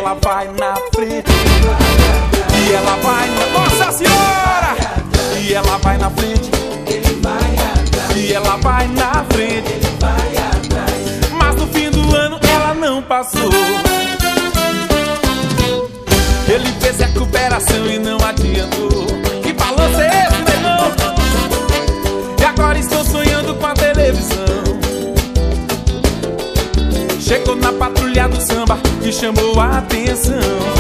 ela vai na frente, e ela vai na... Nossa Senhora! E ela vai na frente, ele vai atrás, e ela vai na frente, ele vai atrás. Mas no fim do ano ela não passou. Ele fez recuperação e não adiantou. Que balanço é esse, meu irmão? E agora estou sonhando com a televisão. Chegou na patrulha do samba e chamou a atenção.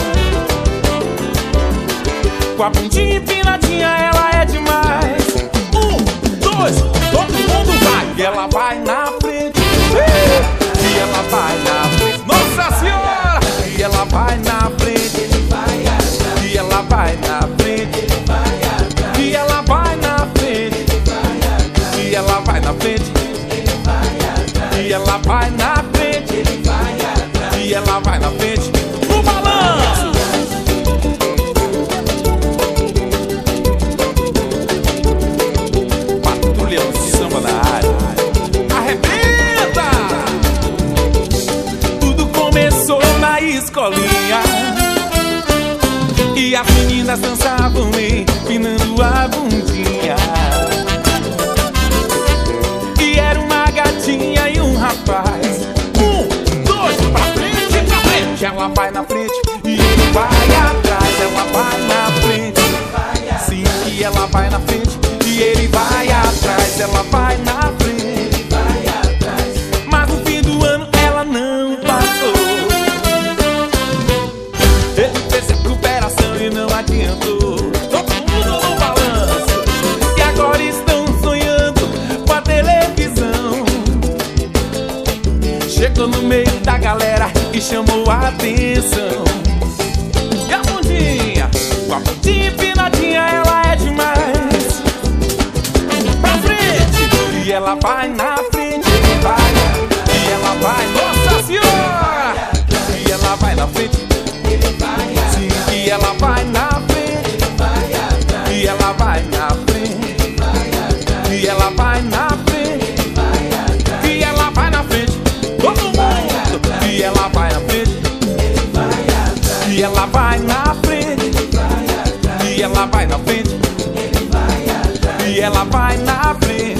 Com a bundinha empinadinha ela é demais. 1, 2, todo mundo vai. E ela vai na frente, e ela vai na frente. Nossa Senhora! E ela vai na frente, ele vai atrás. E ela vai na frente, ele vai atrás. E ela vai na frente, ele vai atrás. E ela vai na frente, ele vai atrás. E ela vai na frente, ele vai atrás. E ela vai na frente. No balanço! Patrulha do samba na área. Arrebenta! Tudo começou na escolinha, e as meninas dançavam empinando a bundinha. E era uma gatinha e um rapaz. 1, 2, pra frente, pra frente. Ela vai na frente e ele vai atrás. Ela vai na frente, sim, e ela vai na frente e ele vai atrás. Ela vai na frente, ele vai atrás. Mas no fim do ano ela não passou. Ele fez recuperação e não adiantou. Todo mundo no balanço. E agora estão sonhando com a televisão. Chegou no meio da galera e chamou a atenção. E a bundinha, com a bundinha empinadinha, ela é demais. Pra frente, e ela vai na frente, ele vai. E ela vai, Nossa Senhora! E ela vai na frente, ele vai. Sim, e ela vai na frente, ele vai atrás. E ela vai na frente, ele vai atrás. E ela vai na frente, ele vai atrás. E ela vai na frente, todo mundo. E ela vai na frente, ele vai atrás. E ela vai na frente, ele vai atrás. E ela vai na frente, ele vai atrás. E ela vai na frente.